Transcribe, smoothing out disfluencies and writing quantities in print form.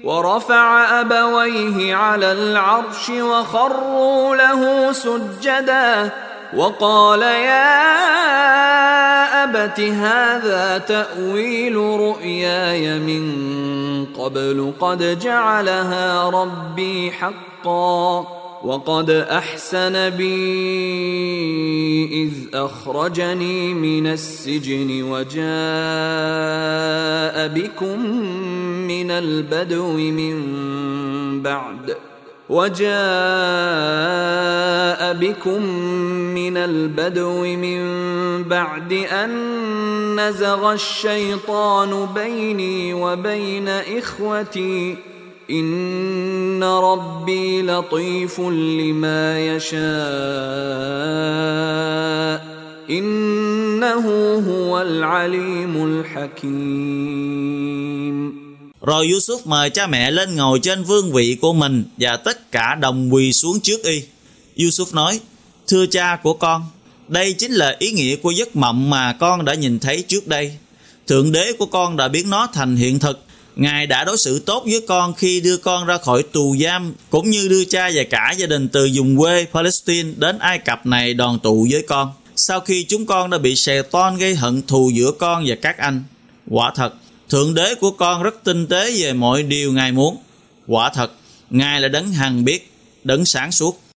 ورفع أبويه على العرش وخروا له سجدا وقال يا أبت هذا تأويل رؤياي من قبل قد جعلها ربي حقا وقد أحسن بي إذ أخرجني من السجن وجاء بكم من البدو من بعد أن نزغ الشيطان بيني وبين إخوتي إن ربي لطيف لما يشاء إنه هو العليم الحكيم. Rồi Yusuf mời cha mẹ lên ngồi trên vương vị của mình và tất cả đồng quỳ xuống trước y. Yusuf nói: Thưa cha của con, đây chính là ý nghĩa của giấc mộng mà con đã nhìn thấy trước đây. Thượng đế của con đã biến nó thành hiện thực. Ngài đã đối xử tốt với con khi đưa con ra khỏi tù giam, cũng như đưa cha và cả gia đình từ vùng quê Palestine đến Ai Cập này đoàn tụ với con. Sau khi chúng con đã bị Satan gây hận thù giữa con và các anh. Quả thật, Thượng đế của con rất tinh tế về mọi điều Ngài muốn. Quả thật, Ngài là đấng hằng biết, đấng sáng suốt.